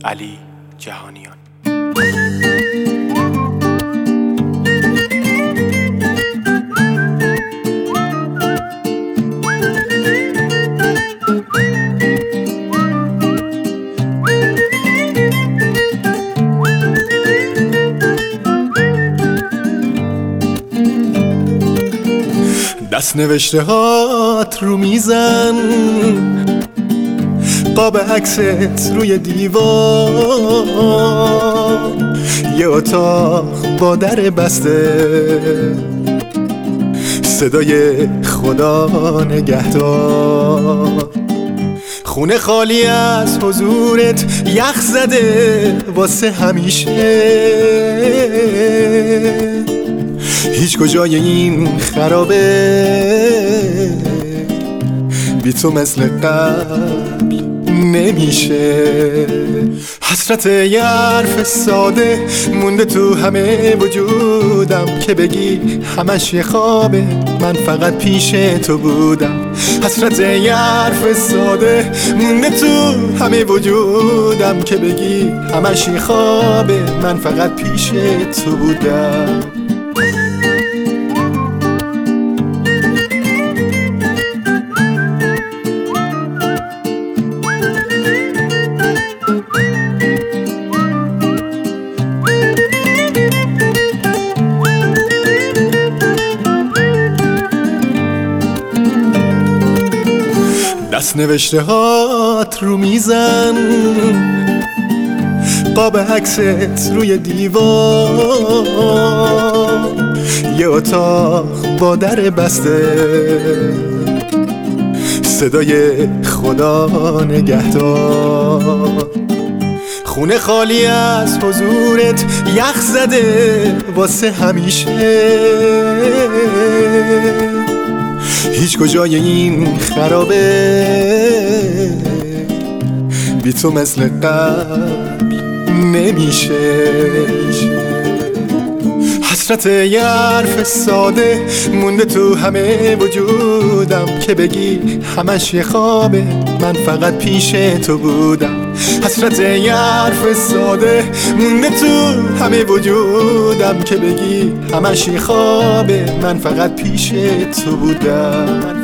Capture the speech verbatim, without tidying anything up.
علی جهانیان. دست نوشته هات رو میزن، قاب عکست روی دیوار، یه اتاق با در بسته، صدای خدا نگهدار، خونه خالی از حضورت، یخ زده واسه همیشه، هیچ کجای این خرابه بی تو مثل قبل نمیشه. حسرت یه حرف ساده مونده تو همه وجودم، که بگی همش یه خوابه، من فقط پیش تو بودم. حسرت یه حرف ساده مونده تو همه وجودم، که بگی همش یه خوابه، من فقط پیش تو بودم. دست نوشته هات رو میزن، قاب عکست روی دیوار، یه اتاق با در بسته، صدای خدا نگهدار، خونه خالی از حضورت، یخ زده واسه همیشه، هیچ کجای این خرابه بی تو مثل قبل نمیشه. حسرت یه حرف ساده مونده تو همه وجودم، که بگی همش یه خوابه، من فقط پیش تو بودم. حسرت یه حرف ساده مونده تو همه وجودم، که بگی همش یه خوابه، من فقط پیش تو بودم.